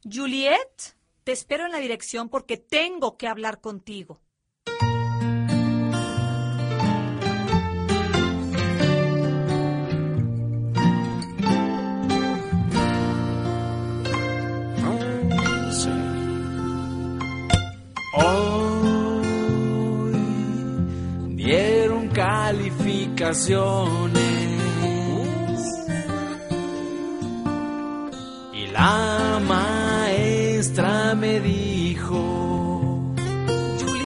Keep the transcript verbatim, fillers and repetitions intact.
Juliet, te espero en la dirección porque tengo que hablar contigo. Hoy dieron calificaciones y la maestra me dijo